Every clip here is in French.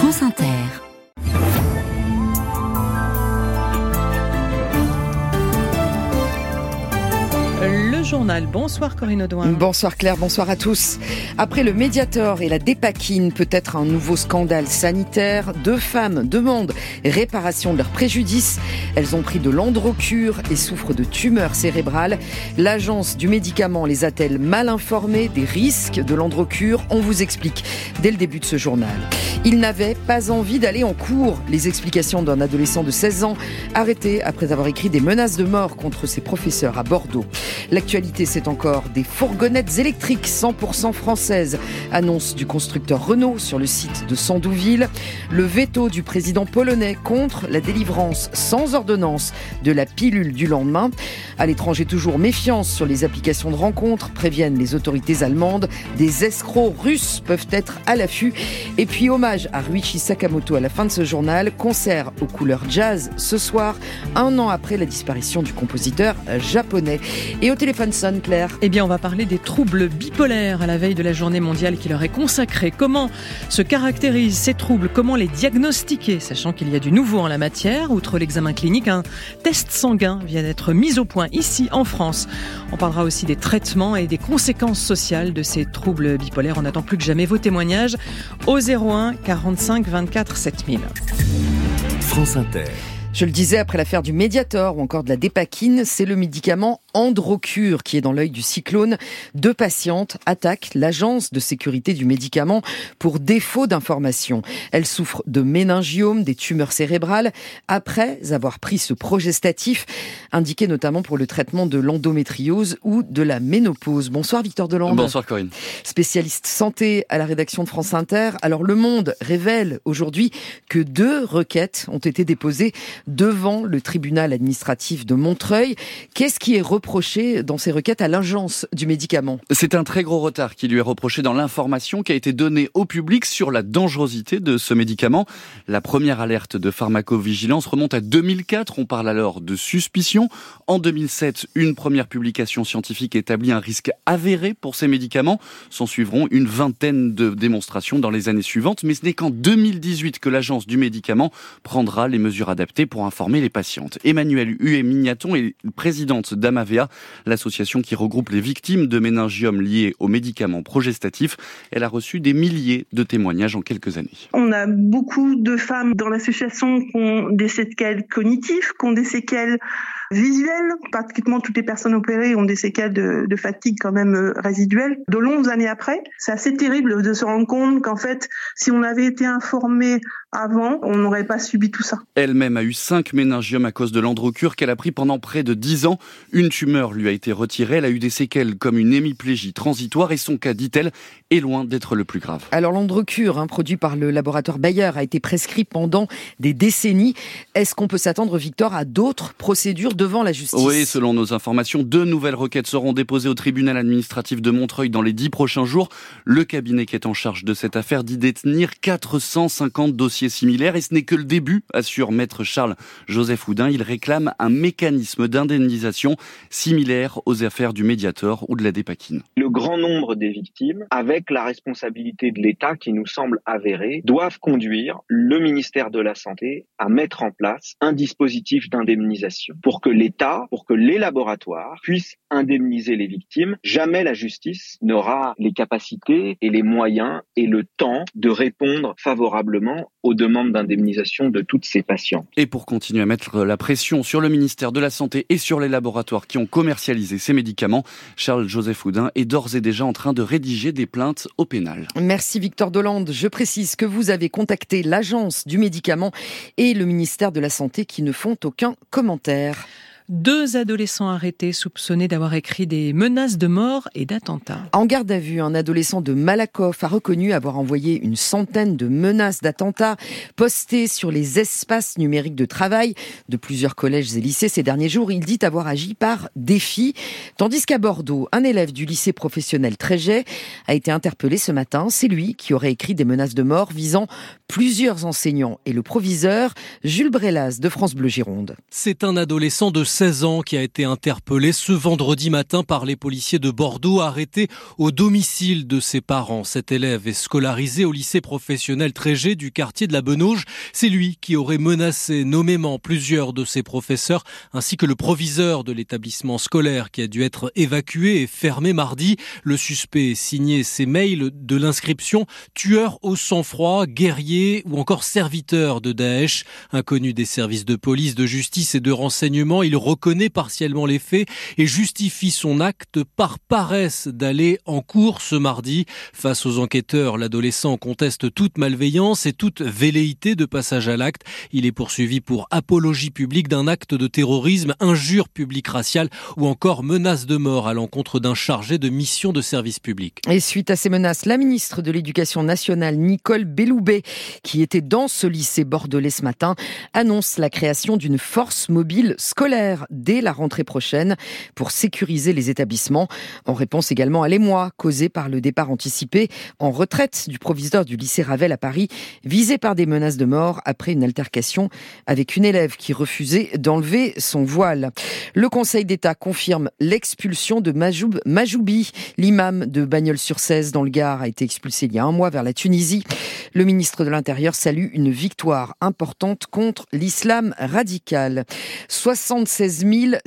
France Inter. Le journal. Bonsoir Corinne Audouin. Bonsoir Claire, bonsoir à tous. Après le Mediator et la Dépakine, peut-être un nouveau scandale sanitaire. 2 femmes demandent réparation de leurs préjudices. Elles ont pris de l'androcure et souffrent de tumeurs cérébrales. L'agence du médicament les a-t-elle mal informées des risques de l'androcure ? On vous explique dès le début de ce journal. Il n'avait pas envie d'aller en cours. Les explications d'un adolescent de 16 ans arrêté après avoir écrit des menaces de mort contre ses professeurs à Bordeaux. L'actualité, c'est encore des fourgonnettes électriques 100% françaises. Annonce du constructeur Renault sur le site de Sandouville. Le veto du président polonais contre la délivrance sans ordonnance de la pilule du lendemain. À l'étranger, toujours méfiance sur les applications de rencontres, préviennent les autorités allemandes. Des escrocs russes peuvent être à l'affût. Et puis hommage à Ryuichi Sakamoto à la fin de ce journal. Concert aux couleurs jazz ce soir, 1 an après la disparition du compositeur japonais. Et au téléphone sonne, Claire. Eh bien, on va parler des troubles bipolaires à la veille de la journée mondiale qui leur est consacrée. Comment se caractérisent ces troubles ? Comment les diagnostiquer ? Sachant qu'il y a du nouveau en la matière. Outre l'examen clinique, un test sanguin vient d'être mis au point ici en France. On parlera aussi des traitements et des conséquences sociales de ces troubles bipolaires. On attend plus que jamais vos témoignages au 01 45 24 7000. France Inter. Je le disais, après l'affaire du Mediator ou encore de la Dépakine, c'est le médicament Androcure qui est dans l'œil du cyclone. 2 patientes attaquent l'agence de sécurité du médicament pour défaut d'information. Elles souffrent de méningiome, des tumeurs cérébrales, après avoir pris ce progestatif, indiqué notamment pour le traitement de l'endométriose ou de la ménopause. Bonsoir Victor Delande. Bonsoir Corinne. Spécialiste santé à la rédaction de France Inter. Alors Le Monde révèle aujourd'hui que 2 requêtes ont été déposées devant le tribunal administratif de Montreuil. Qu'est-ce qui est reproché dans ces requêtes à l'agence du médicament ? C'est un très gros retard qui lui est reproché dans l'information qui a été donnée au public sur la dangerosité de ce médicament. La première alerte de pharmacovigilance remonte à 2004. On parle alors de suspicion. En 2007, une première publication scientifique établit un risque avéré pour ces médicaments. S'en suivront une vingtaine de démonstrations dans les années suivantes. Mais ce n'est qu'en 2018 que l'agence du médicament prendra les mesures adaptées pour informer les patientes. Emmanuelle Huet-Mignaton est présidente d'Amavea, l'association qui regroupe les victimes de méningiome liés aux médicaments progestatifs. Elle a reçu des milliers de témoignages en quelques années. On a beaucoup de femmes dans l'association qui ont des séquelles cognitives, qui ont des séquelles visuelles. Pratiquement toutes les personnes opérées ont des séquelles de fatigue quand même résiduelles. De longues années après, c'est assez terrible de se rendre compte qu'en fait, si on avait été informé avant, on n'aurait pas subi tout ça. Elle-même a eu 5 méningiomes à cause de l'androcure qu'elle a pris pendant près de 10 ans. Une tumeur lui a été retirée. Elle a eu des séquelles comme une hémiplégie transitoire et son cas, dit-elle, est loin d'être le plus grave. Alors l'androcure, produit par le laboratoire Bayer, a été prescrit pendant des décennies. Est-ce qu'on peut s'attendre, Victor, à d'autres procédures devant la justice ? Oui, selon nos informations, 2 nouvelles requêtes seront déposées au tribunal administratif de Montreuil dans les 10 prochains jours. Le cabinet qui est en charge de cette affaire dit détenir 450 dossiers similaires et ce n'est que le début, assure maître Charles-Joseph Houdin. Il réclame un mécanisme d'indemnisation similaire aux affaires du Mediator ou de la Dépakine. Le grand nombre des victimes, avec la responsabilité de l'État qui nous semble avérée, doivent conduire le ministère de la Santé à mettre en place un dispositif d'indemnisation pour que l'État, pour que les laboratoires puissent indemniser les victimes. Jamais la justice n'aura les capacités et les moyens et le temps de répondre favorablement aux demandes d'indemnisation de toutes ces patientes. Et pour continuer à mettre la pression sur le ministère de la Santé et sur les laboratoires qui ont commercialisé ces médicaments, Charles-Joseph Houdin est d'ores et déjà en train de rédiger des plaintes au pénal. Merci Victor Delande. Je précise que vous avez contacté l'agence du médicament et le ministère de la Santé qui ne font aucun commentaire. 2 adolescents arrêtés soupçonnés d'avoir écrit des menaces de mort et d'attentats. En garde à vue, un adolescent de Malakoff a reconnu avoir envoyé une centaine de menaces d'attentats postées sur les espaces numériques de travail de plusieurs collèges et lycées ces derniers jours. Il dit avoir agi par défi. Tandis qu'à Bordeaux, un élève du lycée professionnel Tréget a été interpellé ce matin. C'est lui qui aurait écrit des menaces de mort visant plusieurs enseignants et le proviseur Jules Brelas de France Bleu Gironde. C'est un adolescent de 16 ans qui a été interpellé ce vendredi matin par les policiers de Bordeaux, arrêté au domicile de ses parents. Cet élève est scolarisé au lycée professionnel Trégé du quartier de la Benauge. C'est lui qui aurait menacé nommément plusieurs de ses professeurs ainsi que le proviseur de l'établissement scolaire qui a dû être évacué et fermé mardi. Le suspect signait ses mails de l'inscription « tueur au sang-froid, guerrier ou encore serviteur de Daesh ». Inconnu des services de police, de justice et de renseignement, il reconnaît partiellement les faits et justifie son acte par paresse d'aller en cours ce mardi. Face aux enquêteurs, l'adolescent conteste toute malveillance et toute velléité de passage à l'acte. Il est poursuivi pour apologie publique d'un acte de terrorisme, injure publique raciale ou encore menace de mort à l'encontre d'un chargé de mission de service public. Et suite à ces menaces, la ministre de l'Éducation nationale, Nicole Belloubet, qui était dans ce lycée bordelais ce matin, annonce la création d'une force mobile scolaire dès la rentrée prochaine pour sécuriser les établissements. En réponse également à l'émoi causé par le départ anticipé en retraite du proviseur du lycée Ravel à Paris, visé par des menaces de mort après une altercation avec une élève qui refusait d'enlever son voile. Le Conseil d'État confirme l'expulsion de Majoub Majoubi, l'imam de Bagnols-sur-Cèze dans le Gard, a été expulsé il y a un mois vers la Tunisie. Le ministre de l'Intérieur salue une victoire importante contre l'islam radical. 76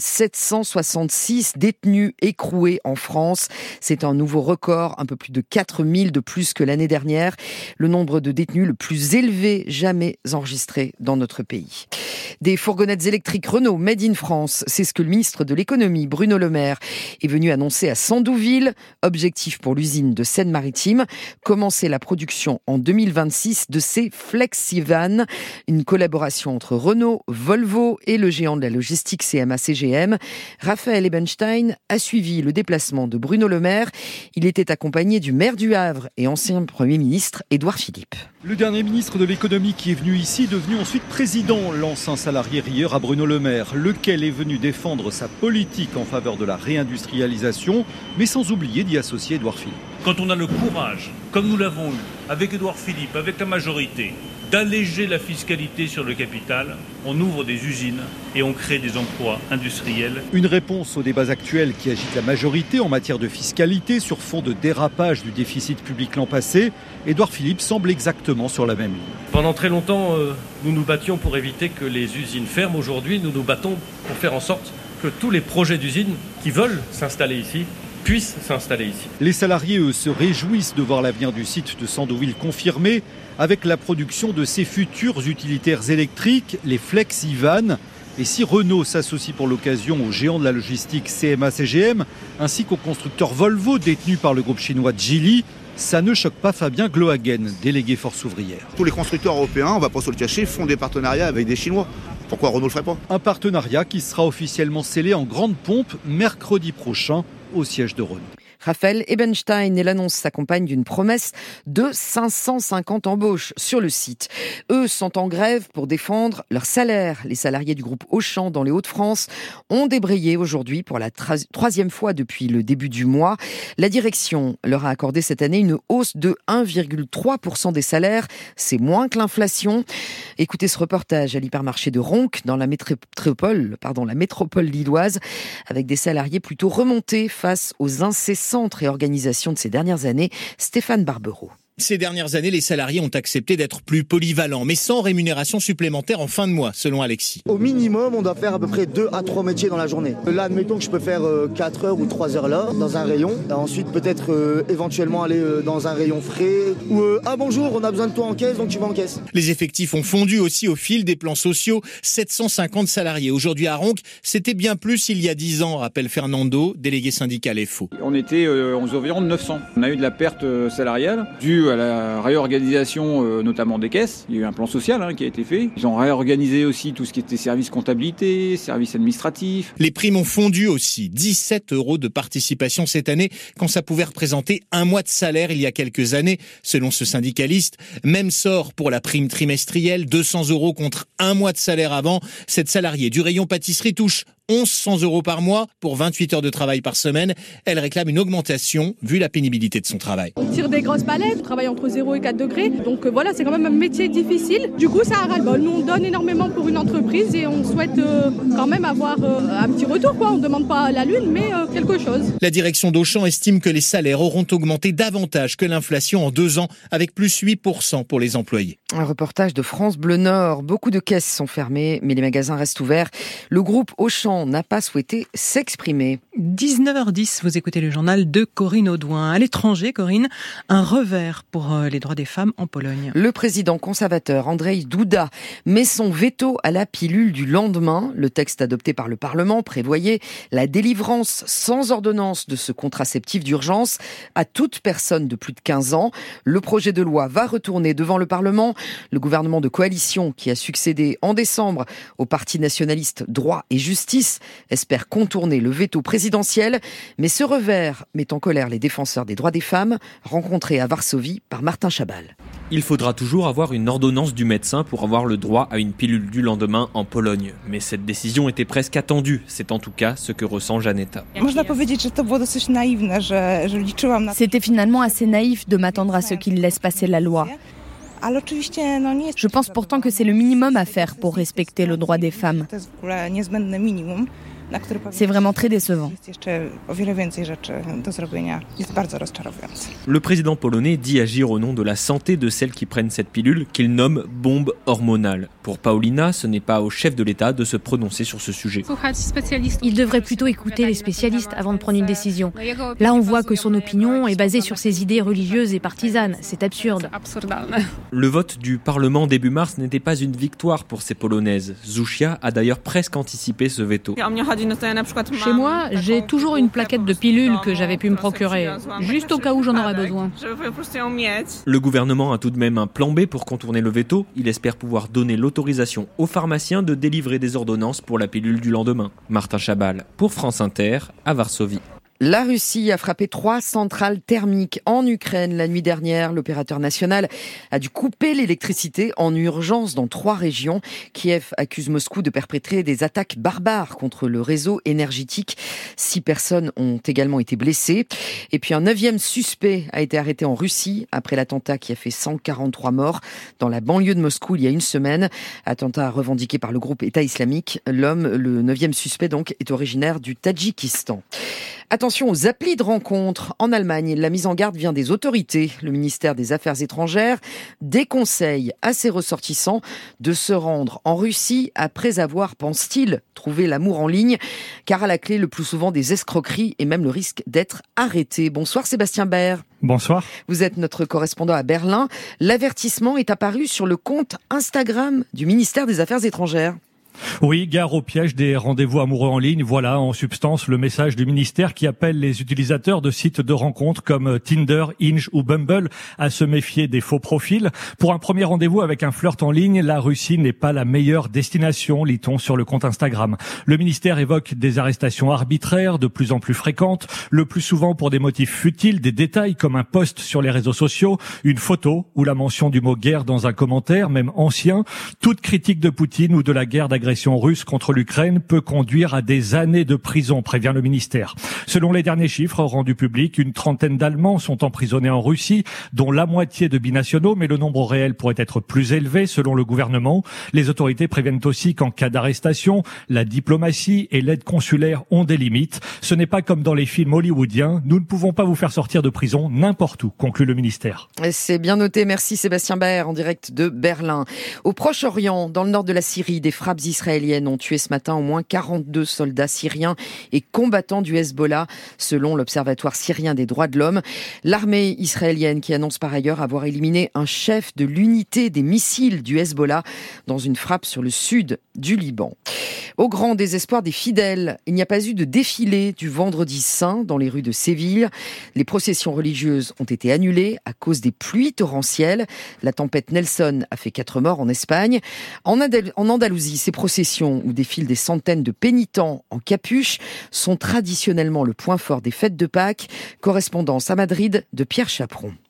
766 détenus écroués en France. C'est un nouveau record, un peu plus de 4 000 de plus que l'année dernière. Le nombre de détenus le plus élevé jamais enregistré dans notre pays. Des fourgonnettes électriques Renault Made in France, c'est ce que le ministre de l'économie, Bruno Le Maire, est venu annoncer à Sandouville. Objectif pour l'usine de Seine-Maritime, commencer la production en 2026 de ces FlexiVan, une collaboration entre Renault, Volvo et le géant de la logistique CMA-CGM. Raphaël Ebenstein a suivi le déplacement de Bruno Le Maire. Il était accompagné du maire du Havre et ancien Premier ministre Édouard Philippe. Le dernier ministre de l'économie qui est venu ici, devenu ensuite président, lance un salarié rieur à Bruno Le Maire, lequel est venu défendre sa politique en faveur de la réindustrialisation, mais sans oublier d'y associer Édouard Philippe. Quand on a le courage, comme nous l'avons eu, avec Édouard Philippe, avec la majorité, d'alléger la fiscalité sur le capital, on ouvre des usines et on crée des emplois industriels. Une réponse aux débats actuels qui agitent la majorité en matière de fiscalité sur fond de dérapage du déficit public l'an passé. Édouard Philippe semble exactement sur la même ligne. Pendant très longtemps, nous nous battions pour éviter que les usines ferment. Aujourd'hui, nous nous battons pour faire en sorte que tous les projets d'usines qui veulent s'installer ici puissent s'installer ici. Les salariés, eux, se réjouissent de voir l'avenir du site de Sandouville confirmé avec la production de ces futurs utilitaires électriques, les FlexiVan. Et si Renault s'associe pour l'occasion aux géants de la logistique CMA-CGM, ainsi qu'au constructeur Volvo détenu par le groupe chinois Geely, ça ne choque pas Fabien Glohagen, délégué Force ouvrière. Tous les constructeurs européens, on va pas se le cacher, font des partenariats avec des Chinois. Pourquoi Renault le ferait pas ? Un partenariat qui sera officiellement scellé en grande pompe mercredi prochain au siège de Renault. Raphaël Ebenstein, et l'annonce s'accompagne d'une promesse de 550 embauches sur le site. Eux sont en grève pour défendre leur salaire. Les salariés du groupe Auchan dans les Hauts-de-France ont débrayé aujourd'hui pour la troisième fois depuis le début du mois. La direction leur a accordé cette année une hausse de 1,3% des salaires. C'est moins que l'inflation. Écoutez ce reportage à l'hypermarché de Ronc dans la métropole lilloise, avec des salariés plutôt remontés face aux incessantes réorganisations de ces dernières années. Stéphane Barbereau. Ces dernières années, les salariés ont accepté d'être plus polyvalents, mais sans rémunération supplémentaire en fin de mois, selon Alexis. Au minimum, on doit faire à peu près 2 à 3 métiers dans la journée. Là, admettons que je peux faire 4 heures ou 3 heures là, dans un rayon. Ensuite, peut-être éventuellement aller dans un rayon frais. Ou ah bonjour, on a besoin de toi en caisse, donc tu vas en caisse. Les effectifs ont fondu aussi au fil des plans sociaux. 750 salariés. Aujourd'hui à Ronc, c'était bien plus il y a 10 ans, rappelle Fernando, délégué syndical FO. On était aux environs de 900. On a eu de la perte salariale due à la réorganisation notamment des caisses. Il y a eu un plan social qui a été fait. Ils ont réorganisé aussi tout ce qui était service comptabilité, service administratif. Les primes ont fondu aussi. 17 € de participation cette année quand ça pouvait représenter un mois de salaire il y a quelques années, selon ce syndicaliste. Même sort pour la prime trimestrielle, 200 € contre un mois de salaire avant. Cette salariée du rayon pâtisserie touche 1 100 € par mois pour 28 heures de travail par semaine. Elle réclame une augmentation vu la pénibilité de son travail. On tire des grosses palettes, on travaille entre 0 et 4 degrés. Donc voilà, c'est quand même un métier difficile. Du coup, ça a ras-le-bol. Nous, on donne énormément pour une entreprise et on souhaite quand même avoir un petit retour, quoi. On ne demande pas la lune, mais quelque chose. La direction d'Auchan estime que les salaires auront augmenté davantage que l'inflation en 2 ans, avec plus 8% pour les employés. Un reportage de France Bleu Nord. Beaucoup de caisses sont fermées, mais les magasins restent ouverts. Le groupe Auchan n'a pas souhaité s'exprimer. 19h10, vous écoutez le journal de Corinne Audouin. À l'étranger, Corinne, un revers pour les droits des femmes en Pologne. Le président conservateur Andrzej Duda met son veto à la pilule du lendemain. Le texte adopté par le Parlement prévoyait la délivrance sans ordonnance de ce contraceptif d'urgence à toute personne de plus de 15 ans. Le projet de loi va retourner devant le Parlement. Le gouvernement de coalition qui a succédé en décembre au parti nationaliste Droit et Justice espère contourner le veto présidentiel. Mais ce revers met en colère les défenseurs des droits des femmes, rencontrés à Varsovie par Martin Chabal. Il faudra toujours avoir une ordonnance du médecin pour avoir le droit à une pilule du lendemain en Pologne. Mais cette décision était presque attendue. C'est en tout cas ce que ressent Janeta. C'était finalement assez naïf de m'attendre à ce qu'il laisse passer la loi. Je pense pourtant que c'est le minimum à faire pour respecter le droit des femmes. C'est vraiment très décevant. Le président polonais dit agir au nom de la santé de celles qui prennent cette pilule qu'il nomme bombe hormonale. Pour Paulina, ce n'est pas au chef de l'État de se prononcer sur ce sujet. Il devrait plutôt écouter les spécialistes avant de prendre une décision. Là, on voit que son opinion est basée sur ses idées religieuses et partisanes. C'est absurde. Le vote du Parlement début mars n'était pas une victoire pour ces Polonaises. Zuzia a d'ailleurs presque anticipé ce veto. Chez moi, j'ai toujours une plaquette de pilules que j'avais pu me procurer, juste au cas où j'en aurais besoin. Le gouvernement a tout de même un plan B pour contourner le veto. Il espère pouvoir donner l'autorisation aux pharmaciens de délivrer des ordonnances pour la pilule du lendemain. Martin Chabal pour France Inter à Varsovie. La Russie a frappé 3 centrales thermiques en Ukraine la nuit dernière. L'opérateur national a dû couper l'électricité en urgence dans 3 régions. Kiev accuse Moscou de perpétrer des attaques barbares contre le réseau énergétique. 6 personnes ont également été blessées. Et puis un 9e suspect a été arrêté en Russie après l'attentat qui a fait 143 morts dans la banlieue de Moscou il y a une semaine. Attentat revendiqué par le groupe État islamique. L'homme, le 9e suspect donc, est originaire du Tadjikistan. Attention aux applis de rencontres. En Allemagne, la mise en garde vient des autorités. Le ministère des Affaires étrangères déconseille à ses ressortissants de se rendre en Russie après avoir, pense-t-il, trouvé l'amour en ligne, car à la clé, le plus souvent, des escroqueries et même le risque d'être arrêté. Bonsoir Sébastien Baer. Bonsoir. Vous êtes notre correspondant à Berlin. L'avertissement est apparu sur le compte Instagram du ministère des Affaires étrangères. Oui, gare au piège des rendez-vous amoureux en ligne. Voilà, en substance, le message du ministère qui appelle les utilisateurs de sites de rencontres comme Tinder, Hinge ou Bumble à se méfier des faux profils. Pour un premier rendez-vous avec un flirt en ligne, la Russie n'est pas la meilleure destination, lit-on sur le compte Instagram. Le ministère évoque des arrestations arbitraires de plus en plus fréquentes, le plus souvent pour des motifs futiles, des détails comme un post sur les réseaux sociaux, une photo ou la mention du mot guerre dans un commentaire, même ancien. Toute critique de Poutine ou de la guerre d'agression russe contre l'Ukraine peut conduire à des années de prison, prévient le ministère. Selon les derniers chiffres rendus publics, une trentaine d'Allemands sont emprisonnés en Russie, dont la moitié de binationaux, mais le nombre réel pourrait être plus élevé selon le gouvernement. Les autorités préviennent aussi qu'en cas d'arrestation, la diplomatie et l'aide consulaire ont des limites. Ce n'est pas comme dans les films hollywoodiens. Nous ne pouvons pas vous faire sortir de prison n'importe où, conclut le ministère. C'est bien noté. Merci Sébastien Baer en direct de Berlin. Au Proche-Orient, dans le nord de la Syrie, des frappes israéliennes ont tué ce matin au moins 42 soldats syriens et combattants du Hezbollah, selon l'Observatoire syrien des droits de l'homme. L'armée israélienne qui annonce par ailleurs avoir éliminé un chef de l'unité des missiles du Hezbollah dans une frappe sur le sud du Liban. Au grand désespoir des fidèles, il n'y a pas eu de défilé du vendredi saint dans les rues de Séville. Les processions religieuses ont été annulées à cause des pluies torrentielles. La tempête Nelson a fait 4 morts en Espagne. En Andalousie, ces processions où défilent des centaines de pénitents en capuche sont traditionnellement le point fort des fêtes de Pâques. Correspondance à Madrid de Pierre Chaperon.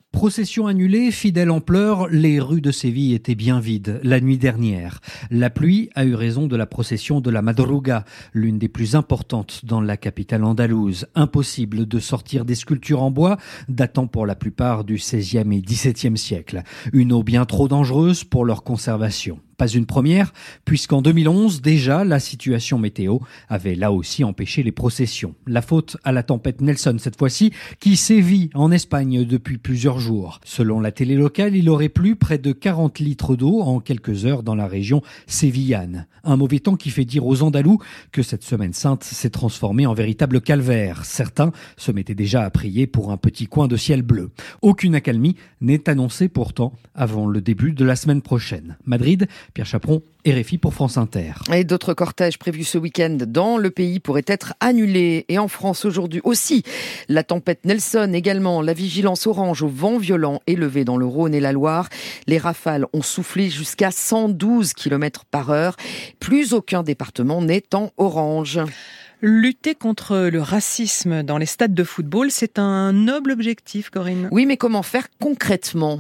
Procession annulée, fidèle en pleurs, les rues de Séville étaient bien vides la nuit dernière. La pluie a eu raison de la procession de la Madruga, l'une des plus importantes dans la capitale andalouse. Impossible de sortir des sculptures en bois, datant pour la plupart du XVIe et XVIIe siècle. Une eau bien trop dangereuse pour leur conservation. Pas une première, puisqu'en 2011, déjà, la situation météo avait là aussi empêché les processions. La faute à la tempête Nelson cette fois-ci, qui sévit en Espagne depuis plusieurs jours. Selon la télé locale, il aurait plu près de 40 litres d'eau en quelques heures dans la région sévillane. Un mauvais temps qui fait dire aux Andalous que cette semaine sainte s'est transformée en véritable calvaire. Certains se mettaient déjà à prier pour un petit coin de ciel bleu. Aucune accalmie n'est annoncée pourtant avant le début de la semaine prochaine. Madrid, Pierre Chaperon, RFI pour France Inter. Et d'autres cortèges prévus ce week-end dans le pays pourraient être annulés. Et en France aujourd'hui aussi, la tempête Nelson également, la vigilance orange au vent violent élevée dans le Rhône et la Loire. Les rafales ont soufflé jusqu'à 112 km/h. Plus aucun département n'est en orange. Lutter contre le racisme dans les stades de football, c'est un noble objectif, Corinne. Oui, mais comment faire concrètement ?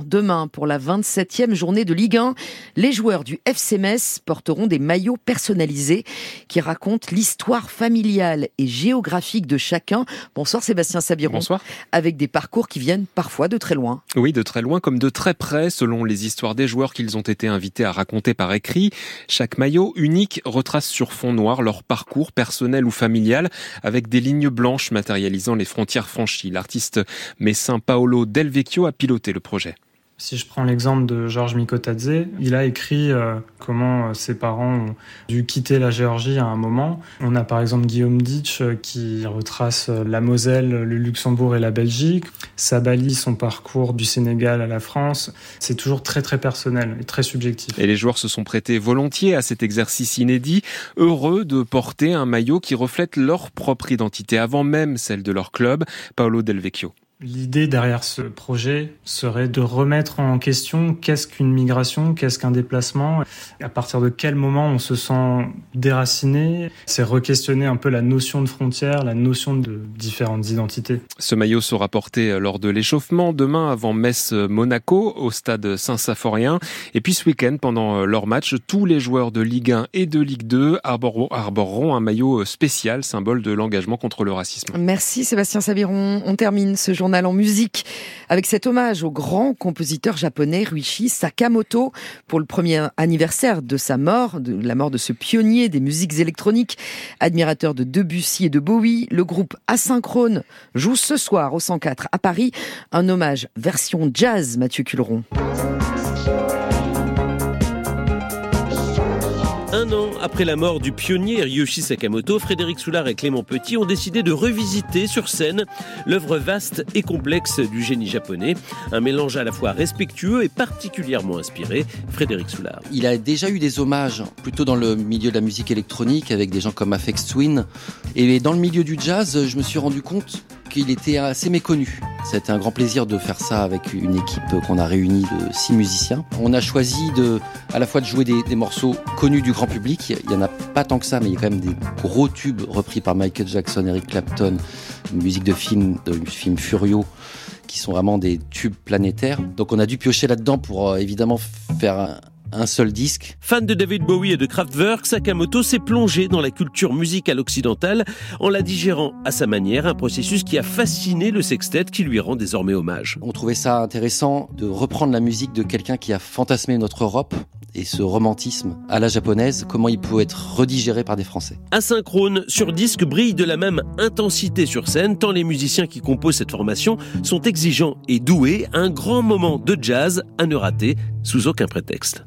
Demain, pour la 27e journée de Ligue 1, les joueurs du FC Metz porteront des maillots personnalisés qui racontent l'histoire familiale et géographique de chacun. Bonsoir Sébastien Sabiron. Bonsoir. Avec des parcours qui viennent parfois de très loin. Oui, de très loin comme de très près, selon les histoires des joueurs qu'ils ont été invités à raconter par écrit. Chaque maillot unique retrace sur fond noir leur parcours personnel ou familial, avec des lignes blanches matérialisant les frontières franchies. L'artiste messin Paolo Del Vecchio a piloté le projet. Si je prends l'exemple de Georges Mikotadze, il a écrit comment ses parents ont dû quitter la Géorgie à un moment. On a par exemple Guillaume Ditch qui retrace la Moselle, le Luxembourg et la Belgique. Sabali, son parcours du Sénégal à la France. C'est toujours très très personnel et très subjectif. Et les joueurs se sont prêtés volontiers à cet exercice inédit, heureux de porter un maillot qui reflète leur propre identité avant même celle de leur club. Paolo Del Vecchio. L'idée derrière ce projet serait de remettre en question qu'est-ce qu'une migration, qu'est-ce qu'un déplacement, à partir de quel moment on se sent déraciné. C'est re-questionner un peu la notion de frontière, la notion de différentes identités. Ce maillot sera porté lors de l'échauffement demain avant Metz-Monaco au stade Saint-Symphorien. Et puis ce week-end, pendant leur match, tous les joueurs de Ligue 1 et de Ligue 2 arboreront un maillot spécial, symbole de l'engagement contre le racisme. Merci Sébastien Sabiron. On termine ce journal en musique avec cet hommage au grand compositeur japonais Ryuichi Sakamoto pour le premier anniversaire de sa mort, de la mort de ce pionnier des musiques électroniques, admirateur de Debussy et de Bowie. Le groupe Asynchrone joue ce soir au 104 à Paris un hommage version jazz. Mathieu Culeron. Un an après la mort du pionnier Ryuichi Sakamoto, Frédéric Soulard et Clément Petit ont décidé de revisiter sur scène l'œuvre vaste et complexe du génie japonais. Un mélange à la fois respectueux et particulièrement inspiré. Frédéric Soulard. Il a déjà eu des hommages plutôt dans le milieu de la musique électronique avec des gens comme Aphex Twin. Et dans le milieu du jazz, je me suis rendu compte qu'il était assez méconnu. C'était un grand plaisir de faire ça avec une équipe qu'on a réunie de 6 musiciens. On a choisi à la fois de jouer des morceaux connus du grand public. Il y en a pas tant que ça, mais il y a quand même des gros tubes repris par Michael Jackson, Eric Clapton, une musique de film Furio, qui sont vraiment des tubes planétaires. Donc on a dû piocher là-dedans pour évidemment faire un seul disque. Fan de David Bowie et de Kraftwerk, Sakamoto s'est plongé dans la culture musicale occidentale en la digérant à sa manière, un processus qui a fasciné le sextet qui lui rend désormais hommage. On trouvait ça intéressant de reprendre la musique de quelqu'un qui a fantasmé notre Europe et ce romantisme à la japonaise, comment il peut être redigéré par des Français. Asynchrone sur disque brille de la même intensité sur scène, tant les musiciens qui composent cette formation sont exigeants et doués. Un grand moment de jazz à ne rater sous aucun prétexte.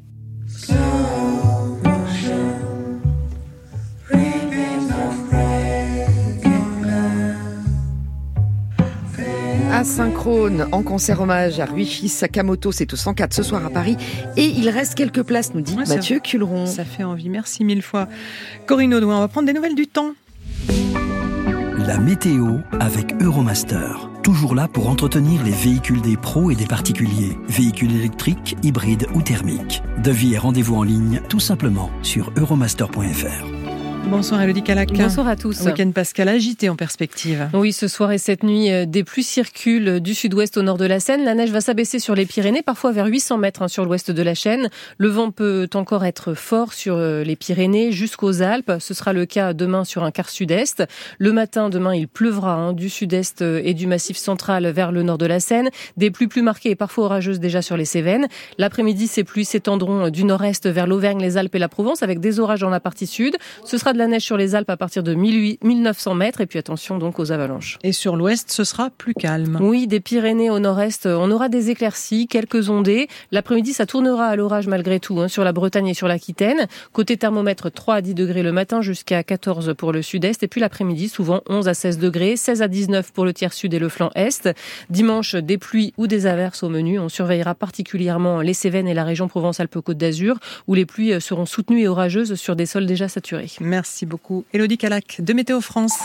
Asynchrone en concert hommage à Ryuichi Sakamoto, c'est au 104 ce soir à Paris et il reste quelques places, nous dit Mathieu Culeron. Ça fait envie, merci 1000 fois. Corinne Audouin, on va prendre des nouvelles du temps. La météo avec Euromaster. Toujours là pour entretenir les véhicules des pros et des particuliers. Véhicules électriques, hybrides ou thermiques. Devis et rendez-vous en ligne, tout simplement sur euromaster.fr. Bonsoir Élodie Calac. Bonsoir à tous. Week-end Pascal agité en perspective. Oui, ce soir et cette nuit, des pluies circulent du sud-ouest au nord de la Seine. La neige va s'abaisser sur les Pyrénées, parfois vers 800 mètres sur l'ouest de la chaîne. Le vent peut encore être fort sur les Pyrénées jusqu'aux Alpes. Ce sera le cas demain sur un quart sud-est. Le matin, demain, il pleuvra du sud-est et du massif central vers le nord de la Seine. Des pluies plus marquées et parfois orageuses déjà sur les Cévennes. L'après-midi, ces pluies s'étendront du nord-est vers l'Auvergne, les Alpes et la Provence avec des orages dans la partie sud. Ce sera de la neige sur les Alpes à partir de 1900 mètres et puis attention donc aux avalanches. Et sur l'ouest, ce sera plus calme. Oui, des Pyrénées au nord-est, on aura des éclaircies, quelques ondées. L'après-midi, ça tournera à l'orage malgré tout sur la Bretagne et sur l'Aquitaine. Côté thermomètre, 3 à 10 degrés le matin jusqu'à 14 pour le sud-est. Et puis l'après-midi, souvent 11 à 16 degrés, 16 à 19 pour le tiers sud et le flanc est. Dimanche, des pluies ou des averses au menu. On surveillera particulièrement les Cévennes et la région Provence-Alpes-Côte d'Azur où les pluies seront soutenues et orageuses sur des sols déjà saturés. Merci beaucoup. Élodie Calac de Météo France.